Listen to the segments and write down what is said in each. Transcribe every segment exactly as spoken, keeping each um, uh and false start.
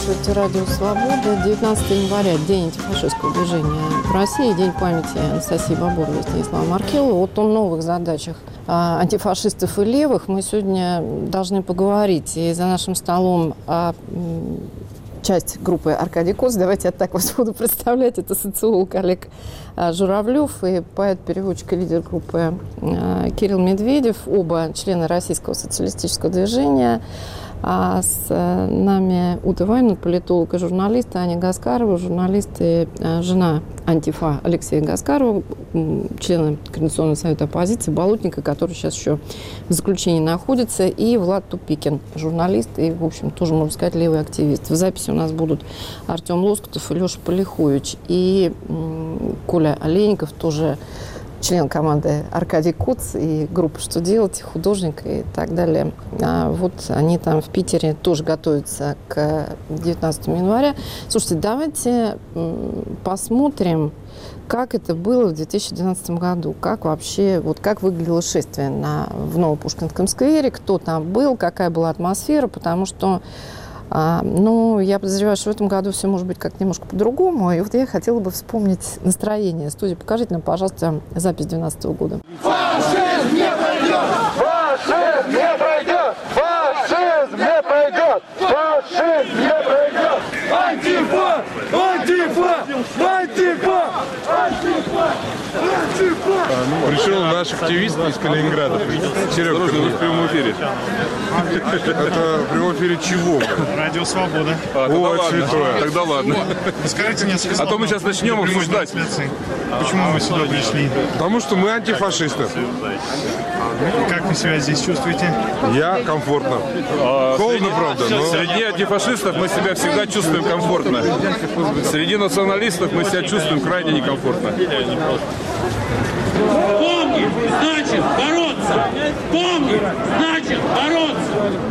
слушаете Радио Свобода. девятнадцатого января, день антифашистского движения в России, день памяти Анастасии Бабуровой и Станислава Маркелова. Вот о новых задачах антифашистов и левых мы сегодня должны поговорить. И за нашим столом а, часть группы Аркадий Коц. Давайте я так вас буду представлять. Это социолог Олег Журавлев и поэт-переводчик и лидер группы Кирилл Медведев. Оба члены Российского социалистического движения. А с нами Ута Вайнман, политолог и журналист, Аня Гаскарова, журналист и жена антифа Алексея Гаскарова, члена Координационного совета оппозиции, Болотника, который сейчас еще в заключении находится, и Влад Тупикин, журналист и, в общем, тоже, можно сказать, левый активист. В записи у нас будут Артем Лоскутов и Леша Полихович. И Коля Олейников, тоже член команды Аркадий Коц и группа «Что делать?», художник и так далее. А вот они там в Питере тоже готовятся к девятнадцатому января. Слушайте, давайте посмотрим, как это было в две тысячи двенадцатом году, как вообще, вот как выглядело шествие на, в Новопушкинском сквере, кто там был, какая была атмосфера, потому что А, ну, я подозреваю, что в этом году все может быть как-то немножко по-другому. И вот я хотела бы вспомнить настроение. Студия, покажите нам, пожалуйста, запись две тысячи двенадцатого года. Фашизм не пройдет! Фашизм не пройдет! Фашизм не пройдет! Фашизм не пройдет! Антифа! Антифа! Антифа! Антифа! Антифа! Пришел наш активист из Калининграда. Серега, ты в прямом эфире. Это в прямом эфире чего? Радио Свобода. А, О, святое. Тогда ладно. Скажите несколько слов. А то мы сейчас начнем обсуждать. Почему вы сюда пришли? Потому что мы антифашисты. Как вы себя здесь чувствуете? Я комфортно. Холодно, правда, но... Среди антифашистов мы себя всегда чувствуем комфортно. Среди националистов мы себя чувствуем крайне некомфортно. Помни, значит бороться! Помни, значит бороться!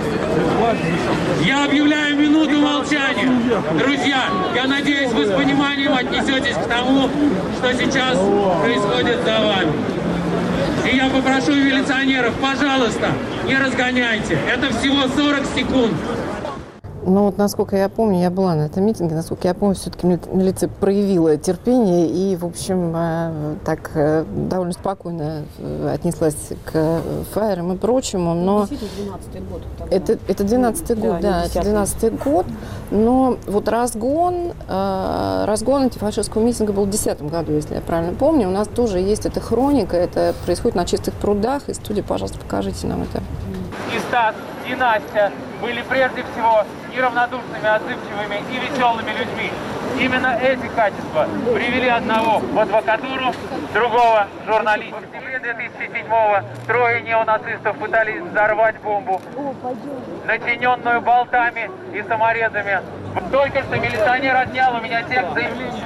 Я объявляю минуту молчания. Друзья, я надеюсь, вы с пониманием отнесетесь к тому, что сейчас происходит за вами. И я попрошу милиционеров, пожалуйста, не разгоняйте. Это всего сорок секунд. Ну вот, насколько я помню, я была на этом митинге, насколько я помню, все-таки милиция проявила терпение и, в общем, так довольно спокойно отнеслась к фаерам и прочему, но... двенадцатый год. Это, это двенадцатый год, да, да это двенадцатый год, но вот разгон, э, разгон антифашистского митинга был в десятом году, если я правильно помню. У нас тоже есть эта хроника, это происходит на Чистых прудах, и студия, пожалуйста, покажите нам это. И Стас, и Настя были прежде всего неравнодушными, отзывчивыми и веселыми людьми. Именно эти качества привели одного в адвокатуру, другого в журналистику. В сентябре две тысячи седьмого трое неонацистов пытались взорвать бомбу, начиненную болтами и саморезами. Только что милиционер отнял у меня текст заявления.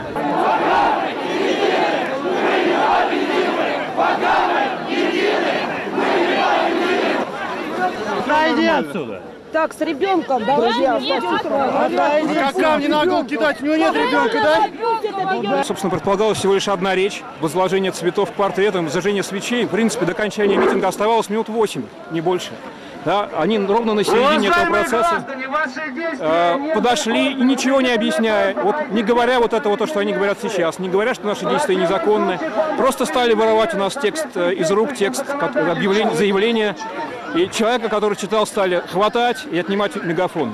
Найди отсюда! Так, с ребенком, давай. Как камни на голову кидать, у него нет ребенка, да? Собственно, предполагалась всего лишь одна речь, возложение цветов к портретам, зажжение свечей. В принципе, до окончания митинга оставалось минут восемь, не больше. Да, они ровно на середине этого процесса э, подошли и ничего не объясняя, вот, не говоря вот этого, то, что они говорят сейчас, не говоря, что наши действия незаконны, просто стали воровать у нас текст э, из рук, текст объявления, заявления, и человека, который читал, стали хватать и отнимать мегафон.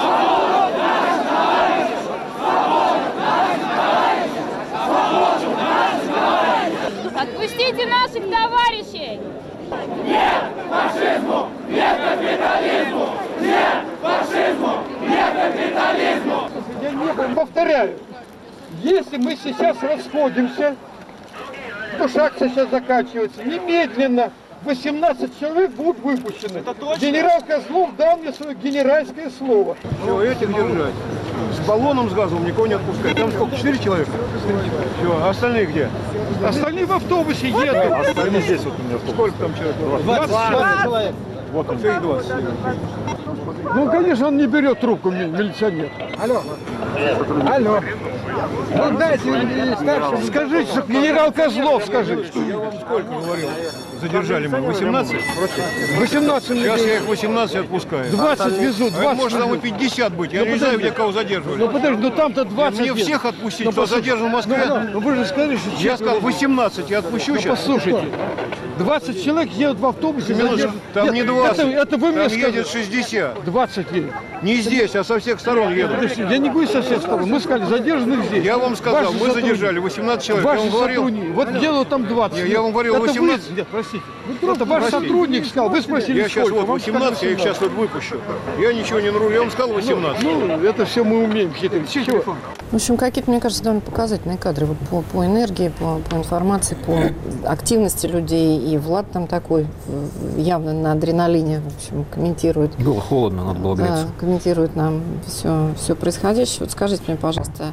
Отпустите наших товарищей! Нет фашизму! Нет капитализму! Нет фашизму! Нет капитализму! Я не повторяю, если мы сейчас расходимся, то шаг сейчас заканчивается, немедленно восемнадцать человек будут выпущены. Генерал Козлов дал мне свое генеральское слово. Все, этих держать. С баллоном с газом никого не отпускать. Там сколько? Четыре человека? Все, а остальные где? Остальные в автобусе едут. Остальные здесь вот у меня автобус. Сколько там человек? двадцать человек. Вот он, их двадцать. Ну, конечно, он не берет трубку, милиционер. Алло. Алло. Ну, дайте старшему. Скажите, что генерал Козлов, скажите. Я вам сколько говорил? задержали мы? восемнадцать? восемнадцать Сейчас людей. я их восемнадцать отпускаю. двадцать везут, А двадцать может, там и везут. пятьдесят быть. Я Ну, не подожди. знаю, где кого задерживали. Ну подожди, ну там-то двадцать. Мне едут. всех отпустить, Ну, кто послушай, задержан в Москве. Ну, ну, вы же сказали, что... Я четверо сказал, едут. восемнадцать я отпущу Ну, сейчас. послушайте, двадцать человек едут в автобусе. Минуточку, задержат. там Нет, не двадцать, Это, это вы мне там сказали. едет шестьдесят. двадцать едет. Не здесь, а со всех сторон едут. Подожди, я не говорю со всех сторон. Мы сказали, задержанных здесь. Я вам сказал, Ваши мы сотрудники. задержали восемнадцать человек. Я Ваши вам говорил. сотрудники. Вот делают там двадцать. Я- я вам говорил, Это вы- восемнадцать. Нет, простите. Это ваш Простите. сотрудник сказал. Вы спросили, Я сейчас сколько. вот Вам сказали восемнадцать, я их сейчас вот выпущу. Я ничего не нарушил, я вам сказал восемнадцать. Ну, это все мы умеем хитрить. Чего? В общем, какие-то, мне кажется, довольно показательные кадры вот по, по энергии, по, по информации, по активности людей. И Влад там такой в- явно на адреналине, в общем, комментирует. Было холодно, надо было греться. Да, комментирует нам все, все происходящее. Вот скажите мне, пожалуйста,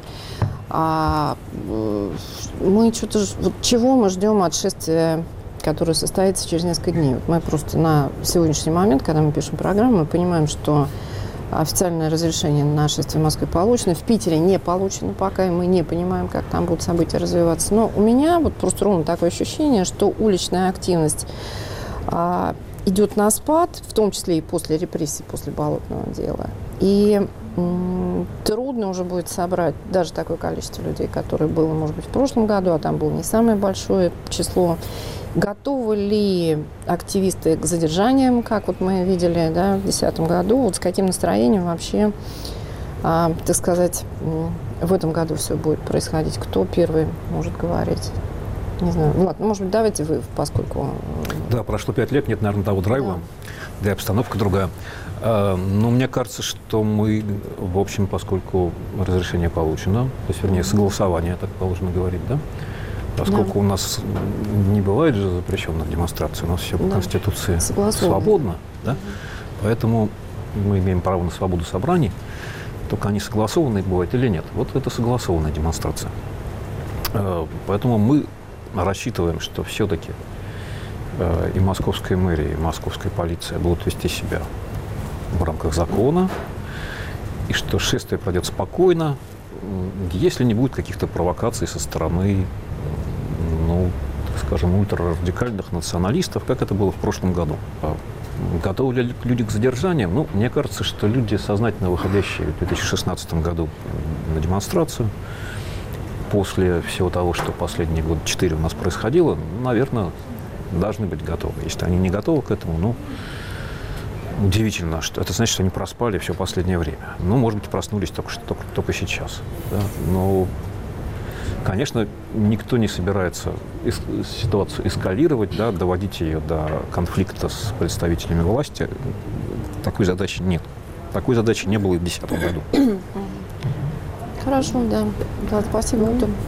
а э, мы что-то... ж- Вот чего мы ждем от шествия, которое состоится через несколько дней? Вот мы просто на сегодняшний момент, когда мы пишем программу, мы понимаем, что официальное разрешение на шествие в Москве получено, в Питере не получено пока, и мы не понимаем, как там будут события развиваться. Но у меня вот просто ровно такое ощущение, что уличная активность а, идет на спад, в том числе и после репрессий, после болотного дела. И м, трудно уже будет собрать даже такое количество людей, которое было, может быть, в прошлом году, а там было не самое большое число. Готовы ли активисты к задержаниям, как вот мы видели, да, в две тысячи десятом году? Вот с каким настроением вообще, а, так сказать, м, в этом году все будет происходить? Кто первый может говорить? Не знаю. Влад, ну, может быть, давайте вы, поскольку... Да, прошло пять лет, нет, наверное, того драйва, да и обстановка другая. А, Но мне кажется, что мы, в общем, поскольку разрешение получено, то есть, вернее, согласование, так положено говорить, да, поскольку Да. у нас не бывает же запрещенных демонстраций, у нас все по Да. Конституции Согласовано. свободно, да, поэтому мы имеем право на свободу собраний, только они согласованные бывают или нет. Вот это согласованная демонстрация. Э, Поэтому мы рассчитываем, что все-таки э, и московская мэрия, и московская полиция будут вести себя в рамках закона, и что шествие пройдет спокойно, м, если не будет каких-то провокаций со стороны, м, ну, так скажем, ультрарадикальных националистов, как это было в прошлом году. А готовы ли люди к задержаниям? Ну, мне кажется, что люди, сознательно выходящие в две тысячи шестнадцатом году на демонстрацию, после всего того, что последние года четыре у нас происходило, наверное, должны быть готовы. Если они не готовы к этому, ну, удивительно, что это значит, что они проспали все последнее время. Ну, может быть, проснулись только, что- только, только сейчас. Да? Но, конечно, никто не собирается эс- ситуацию эскалировать, да, доводить ее до конфликта с представителями власти. Такой задачи нет. Такой задачи не было и в две тысячи десятом году. Хорошо, да. Да, спасибо.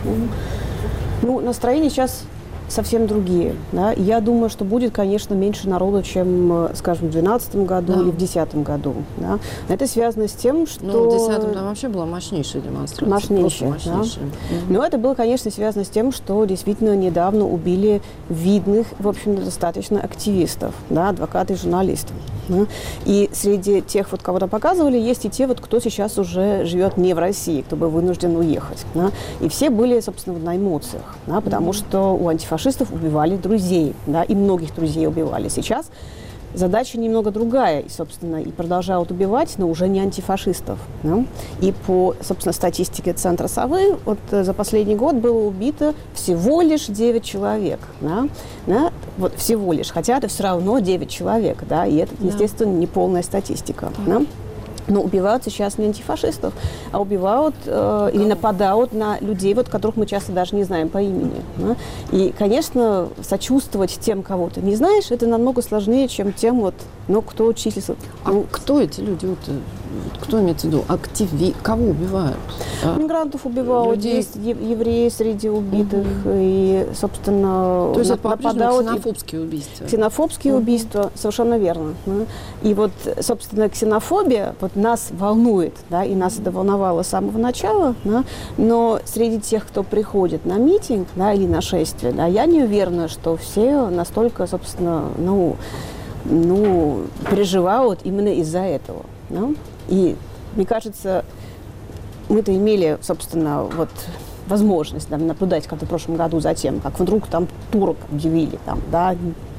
Ну, настроения сейчас совсем другие. Да? Я думаю, что будет, конечно, меньше народу, чем, скажем, в две тысячи двенадцатом году Да. или в две тысячи десятом году. Да? Это связано с тем, что... Ну, в две тысячи десятом там вообще была мощнейшая демонстрация. Мощнейшая, Просто мощнейшая. да. Но это было, конечно, связано с тем, что действительно недавно убили видных, в общем-то, достаточно активистов, да, адвокатов и журналистов. Да. И среди тех, вот, кого-то показывали, есть и те, вот, кто сейчас уже живет не в России, кто был вынужден уехать. Да. И все были, собственно, на эмоциях, да, потому что у антифашистов убивали друзей, да, и многих друзей убивали. Сейчас задача немного другая, и, собственно, и продолжают убивать, но уже не антифашистов. Да? И по, собственно, статистике Центра Совы, вот э, за последний год было убито всего лишь девять человек. Да? Да? Вот всего лишь, хотя это все равно девять человек, да, и это, Да. естественно, не полная статистика. Да? Но убивают сейчас не антифашистов, а убивают э, или нападают на людей, вот, которых мы часто даже не знаем по имени. Да? И, конечно, сочувствовать тем, кого ты не знаешь, это намного сложнее, чем тем, вот, ну, кто числится. А Ну, кто эти люди? Вот, э, кто имеется в виду? Активи... Кого убивают? А? мигрантов убивают, людей. есть ев- евреи среди убитых, и, собственно, То есть на- это по-прежнему нападают и- ксенофобские убийства? Ксенофобские Мгм. убийства, совершенно верно. Да. И вот, собственно, ксенофобия вот нас волнует, да, и нас это волновало с самого начала, да, но среди тех, кто приходит на митинг, да, или на шествие, да, я не уверена, что все настолько, собственно, ну, ну, переживают именно из-за этого. Да. И, мне кажется, мы-то имели, собственно, вот возможность, да, наблюдать, как в прошлом году за тем, как вдруг там турок объявили, там, да,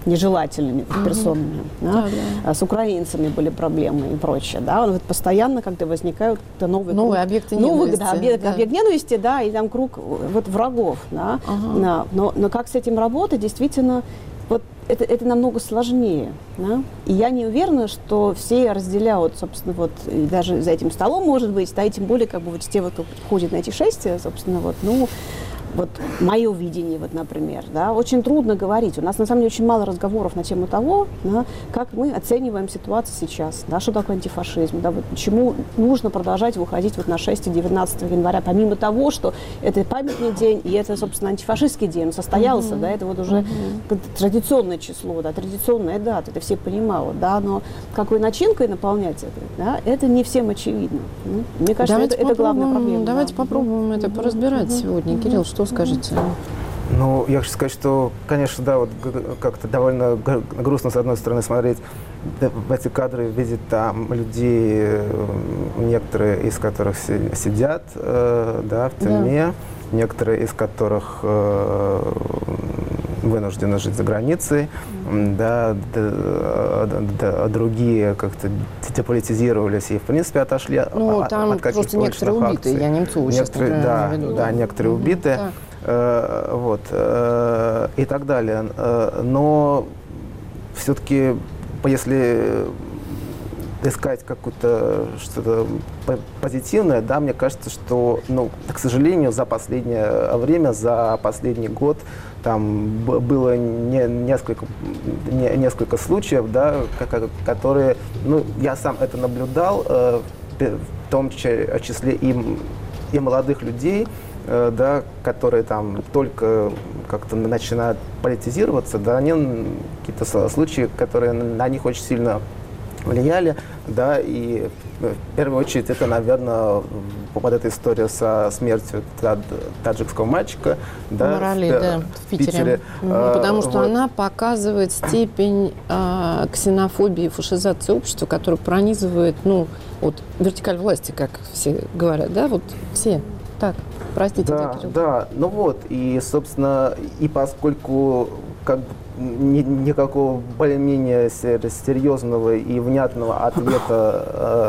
нежелательными Мгм. персонами. Да? Да, да. А с украинцами были проблемы и прочее. Да? Вот постоянно, когда возникают новые, Новые круг- объекты новые, ненависти, да, объект, да. объект ненависти, да, и там круг вот, врагов. Да? Ага. Да. Но, но как с этим работать, действительно, вот это, это намного сложнее. Да? И я не уверена, что все разделяют, собственно, вот, и даже за этим столом, может быть, да, и тем более, как бы, вот те, вот, кто ходит на эти шествия, собственно, вот, ну, вот мое видение, вот, например, да, очень трудно говорить. У нас, на самом деле, очень мало разговоров на тему того, да, как мы оцениваем ситуацию сейчас, да, что такое антифашизм, да, вот, почему нужно продолжать выходить вот на шествие девятнадцатого января, помимо того, что это памятный день, и это, собственно, антифашистский день, он состоялся, Мгм. да, это вот уже Мгм. традиционное число, да, традиционная дата, это все понимают, да, но какой начинкой наполнять это, да, это не всем очевидно. Ну, мне кажется, Давайте это, это главная попробуем- проблема. Давайте да. попробуем это поразбирать сегодня. Кирилл, что скажете? Ну, я хочу сказать, что, конечно, да, вот г- как-то довольно г- грустно, с одной стороны, смотреть д- в эти кадры, видеть там людей, э, некоторые из которых си- сидят, э, да, в тюрьме, некоторые из которых э, вынуждены жить за границей, м, да, д- д- д- другие как-то деполитизировались и, в принципе, отошли Ну, от, там от каких-то просто некоторые уличных убитые, акций. я Немцову сейчас, Некоторые, например, да, имею в виду, да, да. некоторые Мгм, убитые, так. э, вот, э, и так далее. Э, но все-таки, если искать какое-то что-то по- позитивное, да, мне кажется, что, ну, к сожалению, за последнее время, за последний год там б- было не- несколько, не- несколько случаев, да, ко- ко- которые, ну, я сам это наблюдал, э, в том числе числе и, м- и молодых людей, э, да, которые там только как-то начинают политизироваться, да, они м, какие-то с- случаи, которые на них очень сильно влияли, да, и в первую очередь это, наверное, вот эта история со смертью тад- таджикского мальчика, да, Морали, в, Пе- да, в Питере. Мгм, Э, Потому что вот. она показывает степень э, ксенофобии, фашизации общества, которая пронизывает, ну, вот вертикаль власти, как все говорят, да, вот все. Так, простите, Да, да, Кирилл. да, ну вот, и, собственно, и поскольку как бы ни- никакого более-менее се- серьезного и внятного ответа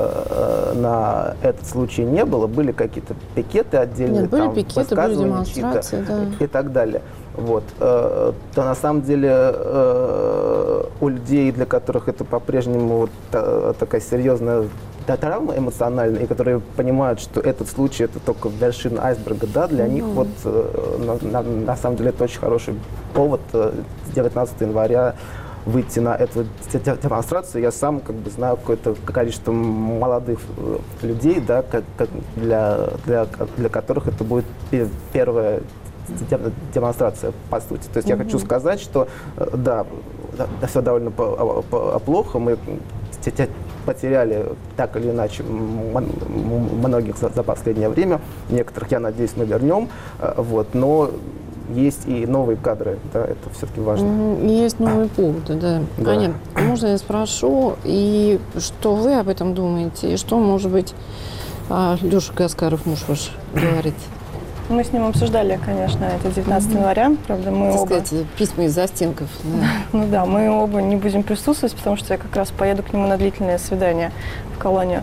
э, э, на этот случай не было, были какие-то пикеты отдельные, Нет, были там, пикеты, были высказывания чьи-то демонстрации, да. и так далее. Вот. э, То на самом деле э, у людей, для которых это по-прежнему вот та- такая серьезная та- травма эмоциональная, и которые понимают, что этот случай это только вершина айсберга, да, для них Мгм. вот э, на, на- на самом деле это очень хороший повод э, девятнадцатого января выйти на эту де- де- демонстрацию. Я сам как бы знаю какое-то количество молодых э, людей, да, как, как для, для, для которых это будет пе- первая де- демонстрация, по сути. То есть я Мгм. хочу сказать, что э, да, да, все довольно по- по- плохо. Мы те- те- потеряли так или иначе м- м- многих за, за последнее время. Некоторых, я надеюсь, мы вернем. Э, Вот, но есть и новые кадры, да, это все-таки важно. Мгм, и есть новые поводы, да. Да. Понятно. Можно я спрошу, и что вы об этом думаете, и что, может быть, а, Леша Гаскаров, муж ваш, говорит? Мы с ним обсуждали, конечно, это девятнадцатого января. Правда, мы Так оба... сказать, письма из застенков. Да. Ну да, мы оба не будем присутствовать, потому что я как раз поеду к нему на длительное свидание в колонию.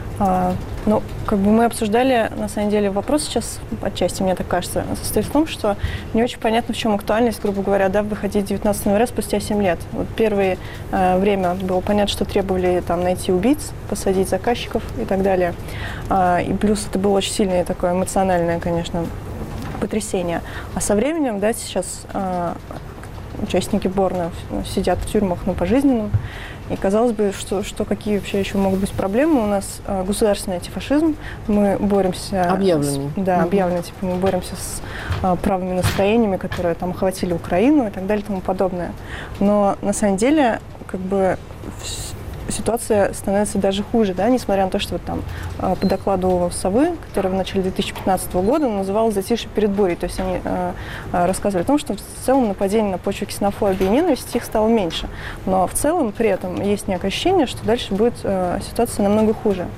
А, ну, как бы мы обсуждали, на самом деле, вопрос сейчас, отчасти, мне так кажется, состоит в том, что не очень понятно, в чем актуальность, грубо говоря, да, выходить девятнадцатого января спустя семь лет. Вот первое э, время было понятно, что требовали там найти убийц, посадить заказчиков и так далее. А, и плюс это было очень сильное такое эмоциональное, конечно, потрясение. А со временем, да, сейчас э, участники Борна сидят в тюрьмах на пожизненном. И казалось бы, что, что какие вообще еще могут быть проблемы. У нас э, государственный антифашизм, мы боремся... Объявленный. С, да, Мгм. объявленный, типа мы боремся с э, правыми настроениями, которые там охватили Украину и так далее и тому подобное. Но на самом деле, как бы, вс- ситуация становится даже хуже, да, несмотря на то, что вот там э, по докладу Совы, который в начале две тысячи пятнадцатого года называлось «Затишье перед бурей», то есть они э, э, рассказывали о том, что в целом нападений на почве ксенофобии и ненависти их стало меньше, но в целом при этом есть некое ощущение, что дальше будет э, ситуация намного хуже.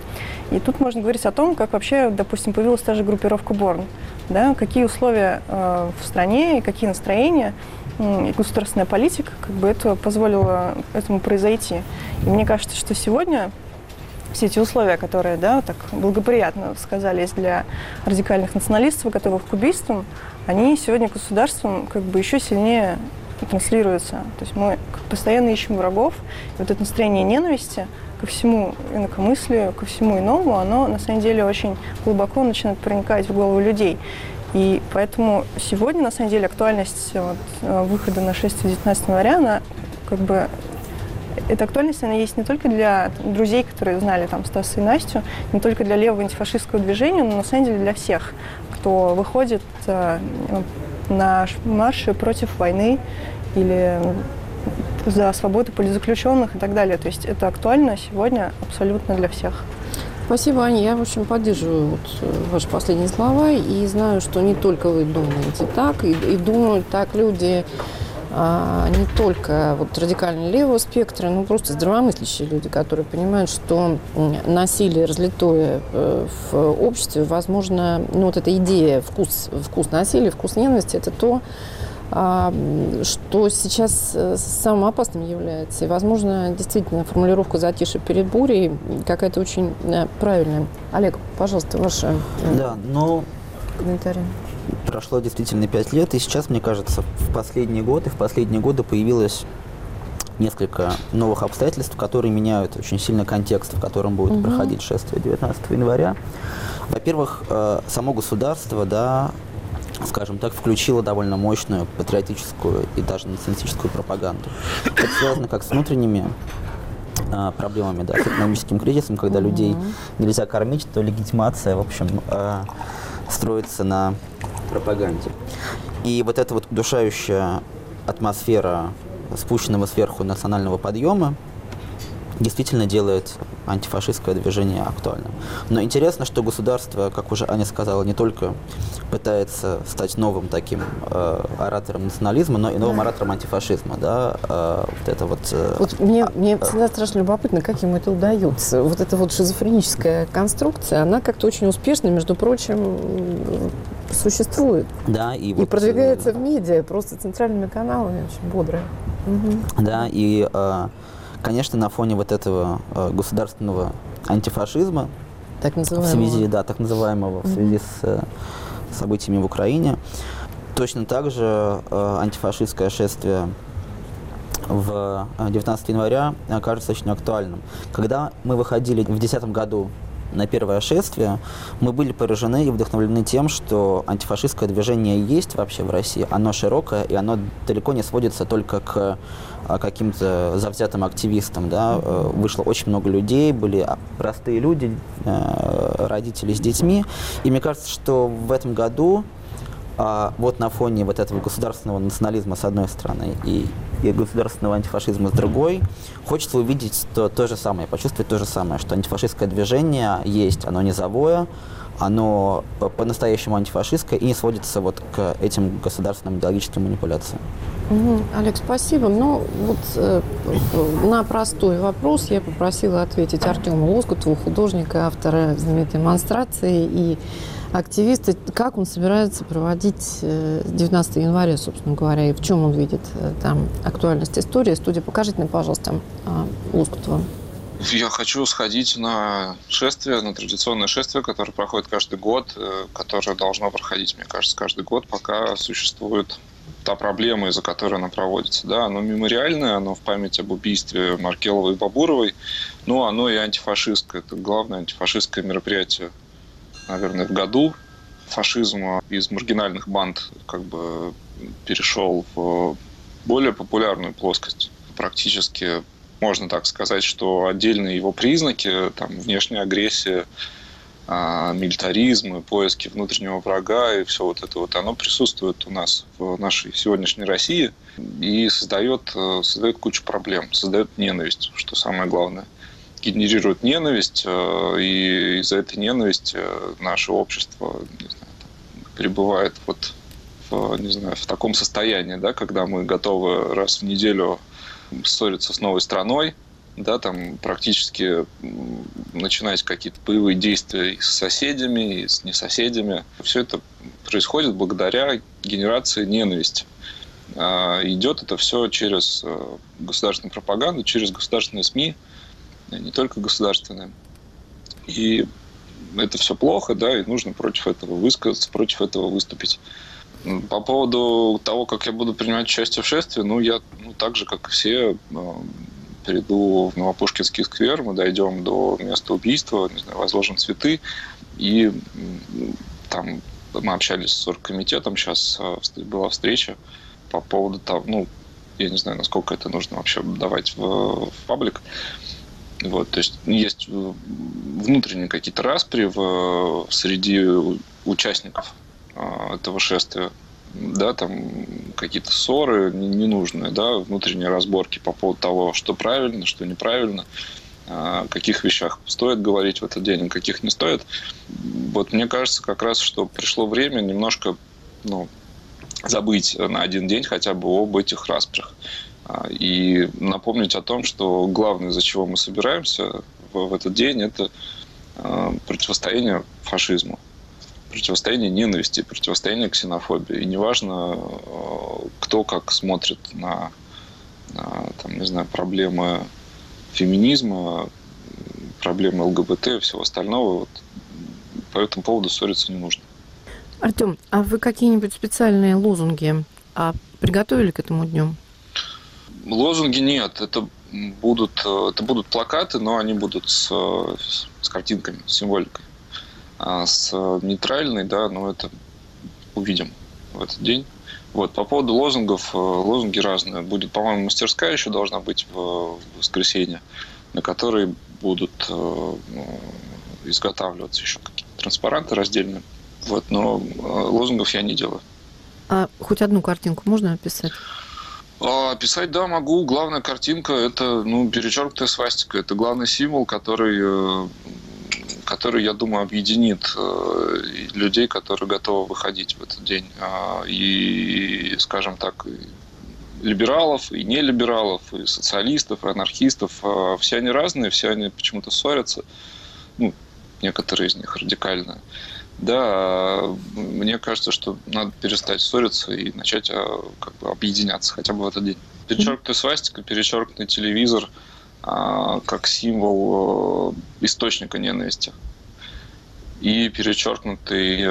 И тут можно говорить о том, как вообще, допустим, появилась та же группировка Борн, да, какие условия э, в стране и какие настроения и государственная политика как бы это позволила этому произойти. И мне кажется, что сегодня все эти условия, которые, да, так благоприятно сказались для радикальных националистов, готовых к убийствам, они сегодня государством как бы еще сильнее транслируются. То есть мы постоянно ищем врагов, и вот это настроение ненависти ко всему инакомыслию, ко всему иному, оно на самом деле очень глубоко начинает проникать в голову людей. И поэтому сегодня, на самом деле, актуальность вот, выхода на шествие девятнадцатого января, она как бы... Эта актуальность, она есть не только для друзей, которые знали там Стаса и Настю, не только для левого антифашистского движения, но на самом деле для всех, кто выходит э, на марши против войны или за свободу политзаключенных и так далее. То есть это актуально сегодня абсолютно для всех. Спасибо, Аня. Я, в общем, поддерживаю вот ваши последние слова и знаю, что не только вы думаете так, и, и думают так люди а, не только вот радикально левого спектра, но просто здравомыслящие люди, которые понимают, что насилие, разлитое в обществе, возможно, ну вот эта идея, вкус, вкус насилия, вкус ненависти, это то, что сейчас самым опасным является. И, возможно, действительно, формулировка «затишье перед бурей» какая-то очень правильная. Олег, пожалуйста, ваши да, но комментарии. Прошло действительно пять лет, и сейчас, мне кажется, в последние годы, в последние годы появилось несколько новых обстоятельств, которые меняют очень сильно контекст, в котором будет угу. проходить шествие девятнадцатого января. Во-первых, само государство, да, скажем так, включила довольно мощную патриотическую и даже националистическую пропаганду. Это связано как с внутренними а, проблемами, да, с экономическим кризисом, когда mm-hmm. людей нельзя кормить, то легитимация, в общем, а, строится на пропаганде. И вот эта вот удушающая атмосфера спущенного сверху национального подъема действительно делает антифашистское движение актуальным. Но интересно, что государство, как уже Аня сказала, не только пытается стать новым таким э, оратором национализма, но и новым оратором антифашизма. Да? Э, вот это вот, э, вот мне, мне всегда страшно любопытно, как ему это удается. Вот эта вот шизофреническая конструкция, она как-то очень успешно, между прочим, существует. Да, и, и вот, продвигается э, в медиа, просто центральными каналами, очень бодро. Угу. Да, и... Э, Конечно, на фоне вот этого э, государственного антифашизма, так называемого. в связи, да, так называемого, mm-hmm. в связи с э, событиями в Украине, точно так же э, антифашистское шествие в девятнадцатого января кажется очень актуальным. Когда мы выходили в две тысячи десятом году на первое шествие, мы были поражены и вдохновлены тем, что антифашистское движение есть вообще в России. Оно широкое, и оно далеко не сводится только к каким-то завзятым активистам. Да. Вышло очень много людей, были простые люди, родители с детьми. И мне кажется, что в этом году вот на фоне вот этого государственного национализма с одной стороны и, и государственного антифашизма с другой, хочется увидеть то, то же самое, почувствовать то же самое, что антифашистское движение есть, оно низовое, оно по-настоящему антифашистское и не сводится вот к этим государственным идеологическим манипуляциям. Угу. Олег, спасибо. Ну, вот э, на простой вопрос я попросила ответить Артема Лоскутова, художника, автора знаменитой «Монстрации» и активиста. Как он собирается проводить девятнадцатого января, собственно говоря, и в чем он видит там актуальность истории? Студия, покажите мне, пожалуйста, Лоскутова. Я хочу сходить на шествие, на традиционное шествие, которое проходит каждый год, которое должно проходить, мне кажется, каждый год, пока существует та проблема, из-за которой она проводится. Да, оно мемориальное, оно в память об убийстве Маркеловой и Бабуровой, но оно и антифашистское. Это главное антифашистское мероприятие, наверное, в году. Фашизм из маргинальных банд как бы перешел в более популярную плоскость. Практически можно так сказать, что отдельные его признаки, там, внешняя агрессия, а, милитаризм, поиски внутреннего врага и все вот это вот, оно присутствует у нас в нашей сегодняшней России и создает, создает кучу проблем, создает ненависть, что самое главное. Генерирует ненависть, и из-за этой ненависти наше общество, не знаю, пребывает вот в, не знаю, в таком состоянии, да, когда мы готовы раз в неделю ссориться с новой страной, да, там практически начинать какие-то боевые действия и с соседями, и с несоседями. Все это происходит благодаря генерации ненависти. А идет это все через государственную пропаганду, через государственные СМИ, не только государственные. И это все плохо, да, и нужно против этого высказаться, против этого выступить. По поводу того, как я буду принимать участие в шествии, ну, я ну, так же, как и все, приду в Новопушкинский сквер, мы дойдем до места убийства, не знаю, возложим цветы, и там мы общались с оргкомитетом, сейчас была встреча по поводу того, ну, я не знаю, насколько это нужно вообще давать в, в паблик. Вот, то есть есть внутренние какие-то распри в, среди участников этого шествия, да, там какие-то ссоры ненужные, да, внутренние разборки по поводу того, что правильно, что неправильно, о каких вещах стоит говорить в этот день, о каких не стоит. Вот мне кажется, как раз, что пришло время немножко, ну, забыть на один день хотя бы об этих распрях и напомнить о том, что главное, из-за чего мы собираемся в, в этот день, это противостояние фашизму, противостояние ненависти, противостояние ксенофобии. И неважно, кто как смотрит на, на там, не знаю, проблемы феминизма, проблемы ЛГБТ и всего остального. Вот, по этому поводу ссориться не нужно. Артем, а вы какие-нибудь специальные лозунги а, приготовили к этому дню? Лозунги нет. Это будут, это будут плакаты, но они будут с, с картинками, с символикой. А с нейтральной, да, но это увидим в этот день. Вот, по поводу лозунгов, лозунги разные. Будет, по-моему, мастерская еще должна быть в воскресенье, на которой будут ну, изготавливаться еще какие-то транспаранты раздельные. Вот, но лозунгов я не делаю. А хоть одну картинку можно описать? Описать, да, могу. Главная картинка – это ну, перечеркнутая свастика. Это главный символ, который, который, я думаю, объединит людей, которые готовы выходить в этот день. И, скажем так, и либералов, и нелибералов, и социалистов, и анархистов. Все они разные, все они почему-то ссорятся. Ну, некоторые из них радикальные. Да, мне кажется, что надо перестать ссориться и начать как бы объединяться хотя бы в этот день. Перечеркнутая свастика, перечеркнутый телевизор как символ источника ненависти. И перечеркнутый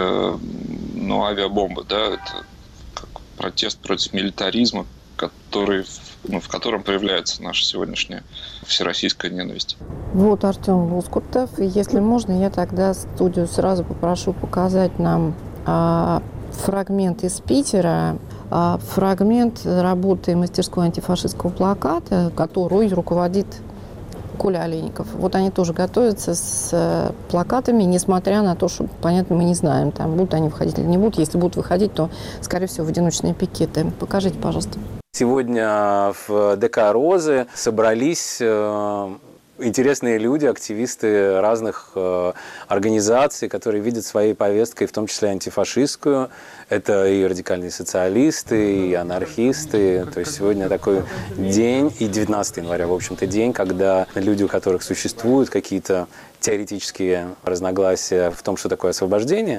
ну, авиабомбы, да, это как протест против милитаризма, который, ну, в котором проявляется наша сегодняшняя всероссийская ненависть. Вот Артем Лоскутов. Если можно, я тогда студию сразу попрошу показать нам а, фрагмент из Питера, а, фрагмент работы мастерской антифашистского плаката, которой руководит Коля Олейников. Вот они тоже готовятся с плакатами, несмотря на то, что, понятно, мы не знаем, там будут они выходить или не будут. Если будут выходить, то, скорее всего, в одиночные пикеты. Покажите, пожалуйста. Сегодня в ДК «Розы» собрались интересные люди, активисты разных э, организаций, которые видят своей повесткой, в том числе антифашистскую. Это и радикальные социалисты, и анархисты. То есть сегодня такой день, и девятнадцатого января, в общем-то, день, когда люди, у которых существуют какие-то теоретические разногласия в том, что такое освобождение,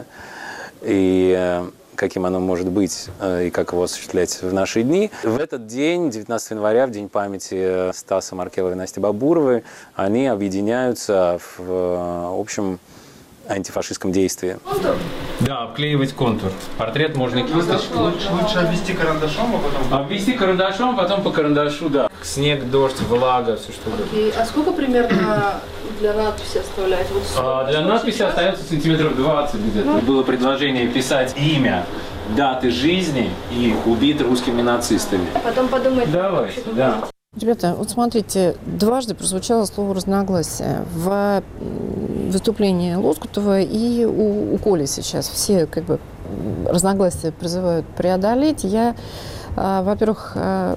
и э, каким оно может быть и как его осуществлять в наши дни. В этот день, девятнадцатого января, в день памяти Стаса Маркелова и Насти Бабуровой, они объединяются в общем антифашистском действии. Да, обклеивать контур. Портрет можно кисточкой. Лучше, лучше обвести карандашом, а потом... Обвести карандашом, потом по карандашу, да. Снег, дождь, влага, все что угодно. Okay. А сколько примерно для надписи оставлять? Вот а, для надписи сейчас остается сантиметров двадцать где-то. Ну. Было предложение писать имя, даты жизни и убит русскими нацистами. Потом подумать. Давай, да. Ребята, вот смотрите, дважды прозвучало слово «разногласие» в выступлении Лоскутова и у, у Коли сейчас. Все как бы разногласия призывают преодолеть. Я, э, во-первых,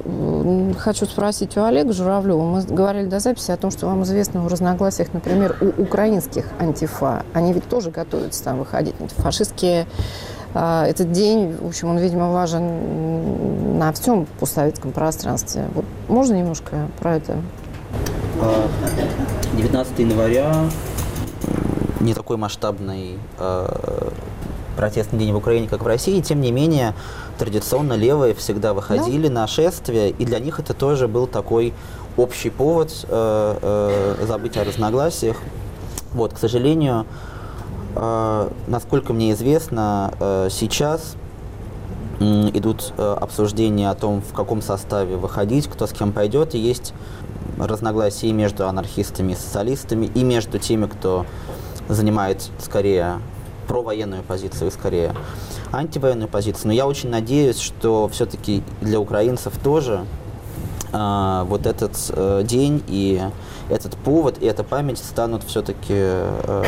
э, хочу спросить у Олега Журавлева. Мы говорили до записи о том, что вам известно о разногласиях, например, у украинских антифа. Они ведь тоже готовятся там выходить. Фашистские этот день, в общем, он, видимо, важен на всем постсоветском пространстве. Вот можно немножко про это? девятнадцатого января не такой масштабный э, протестный день в Украине, как в России. Тем не менее, традиционно левые всегда выходили да. на шествия, и для них это тоже был такой общий повод э, э, забыть о разногласиях. Вот, к сожалению, э, насколько мне известно, э, сейчас э, идут э, обсуждения о том, в каком составе выходить, кто с кем пойдет, и есть разногласия и между анархистами и социалистами, и между теми, кто занимает скорее провоенную позицию, скорее антивоенную позицию. Но я очень надеюсь, что все-таки для украинцев тоже э, вот этот э, день и этот повод, и эта память станут все-таки э,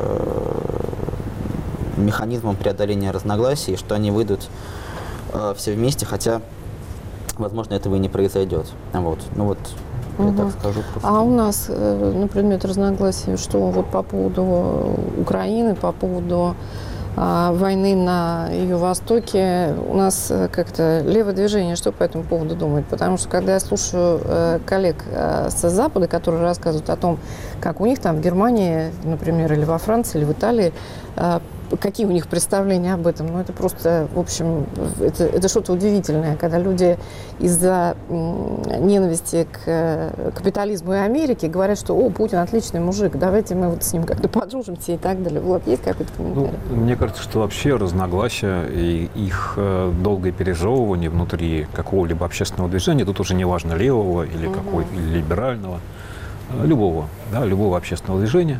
механизмом преодоления разногласий, что они выйдут э, все вместе, хотя, возможно, этого и не произойдет. Вот. Ну вот, я угу. так скажу. Просто. А у нас э, на предмет разногласий, что вот по поводу Украины, по поводу э, войны на ее востоке, у нас э, как-то левое движение что по этому поводу думает? Потому что когда я слушаю э, коллег э, с Запада, которые рассказывают о том, как у них там в Германии, например, или во Франции, или в Италии, э, какие у них представления об этом. Ну, это просто, в общем, это, это что-то удивительное, когда люди из-за ненависти к капитализму и Америке говорят, что, о, Путин отличный мужик, давайте мы вот с ним как-то подружимся и так далее. Влад, есть какой-то комментарий? Ну, мне кажется, что вообще разногласия и их э, долгое пережевывание внутри какого-либо общественного движения, тут уже не важно левого или, угу. какой, или либерального, э, любого, да, любого общественного движения,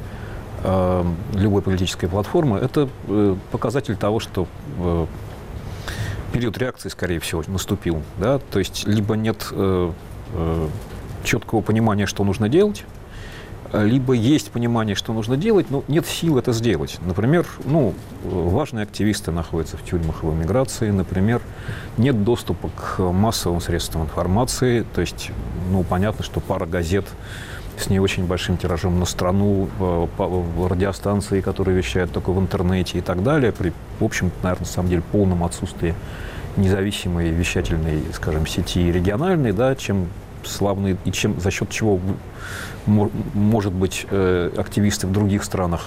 любой политической платформы, это показатель того, что период реакции, скорее всего, наступил. Да? То есть либо нет четкого понимания, что нужно делать, либо есть понимание, что нужно делать, но нет сил это сделать. Например, ну, важные активисты находятся в тюрьмах и в эмиграции, например, нет доступа к массовым средствам информации, то есть, ну, понятно, что пара газет с не очень большим тиражом на страну, радиостанции, которые вещают только в интернете и так далее, при, в общем, наверное, на самом деле, полном отсутствии независимой вещательной, скажем, сети региональной, да, чем славные, и чем, за счет чего, может быть, активисты в других странах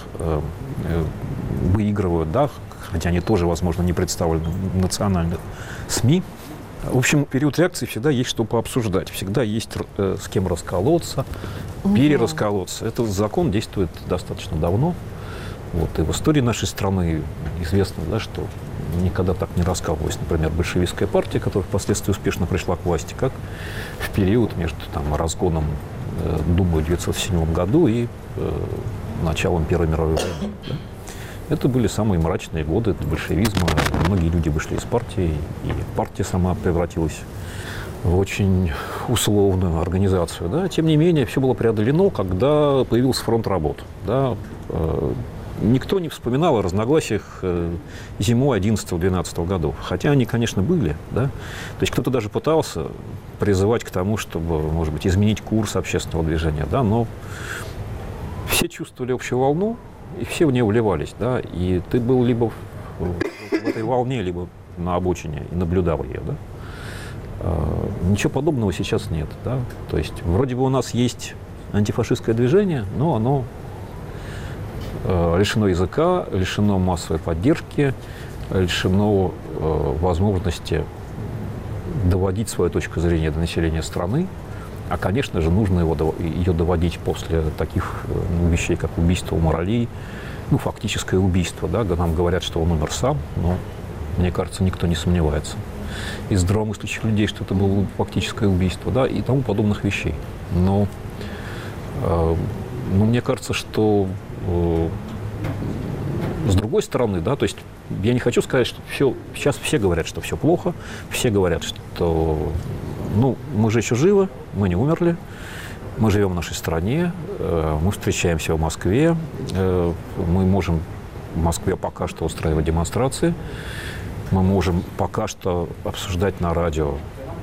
выигрывают, да, хотя они тоже, возможно, не представлены в национальных СМИ. В общем, период реакции всегда есть что пообсуждать, всегда есть э, с кем расколоться, угу. перерасколоться. Этот закон действует достаточно давно. Вот, и в истории нашей страны известно, да, что никогда так не раскалывалась, например, большевистская партия, которая впоследствии успешно пришла к власти, как в период между там, разгоном э, Думы в девятьсот седьмом году и э, началом Первой мировой войны. Да? Это были самые мрачные годы большевизма. Многие люди вышли из партии, и партия сама превратилась в очень условную организацию. Да? Тем не менее, все было преодолено, когда появился фронт работ. Да? Никто не вспоминал о разногласиях зимой одиннадцатого-двенадцатого годов. Хотя они, конечно, были. Да? То есть кто-то даже пытался призывать к тому, чтобы, может быть, изменить курс общественного движения. Да? Но все чувствовали общую волну, и все в нее вливались, да, и ты был либо в, в этой волне, либо на обочине и наблюдал ее, да. А, ничего подобного сейчас нет, да. То есть вроде бы у нас есть антифашистское движение, но оно а, лишено языка, лишено массовой поддержки, лишено а, возможности доводить свою точку зрения до населения страны. А, конечно же, нужно его, ее доводить после таких ну, вещей, как убийство Морали, ну, фактическое убийство. Да? Нам говорят, что он умер сам, но, мне кажется, никто не сомневается из здравомыслящих людей, что это было фактическое убийство, да, и тому подобных вещей. Но, э, ну, мне кажется, что э, с другой стороны, да, то есть я не хочу сказать, что все, сейчас все говорят, что все плохо, все говорят, что ну, мы же еще живы, мы не умерли, мы живем в нашей стране, мы встречаемся в Москве, мы можем в Москве пока что устраивать демонстрации, мы можем пока что обсуждать на радио